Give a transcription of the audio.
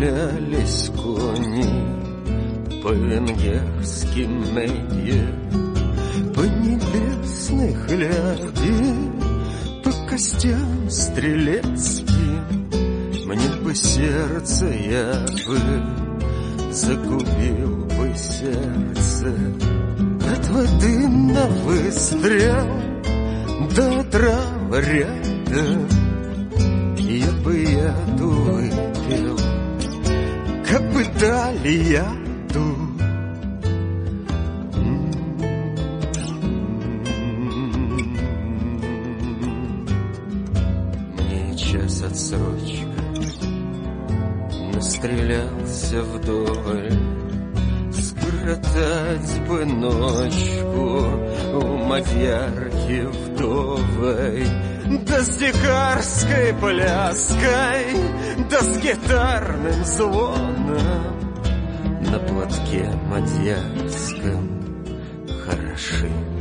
шлялись кони по венгерским мейе, по небесных ляди, по костям стрелецким. Мне бы сердце, я бы загубил бы сердце от воды на выстрел до трава ряда. Я бы яду выпил, как бы дали яду. Мне час отсрочка, настрелялся вдоволь. Скоротать бы ночку у мадьярки вдовой, да с дикарской пляской, да с гитарным звоном. На платке мадьярском хороши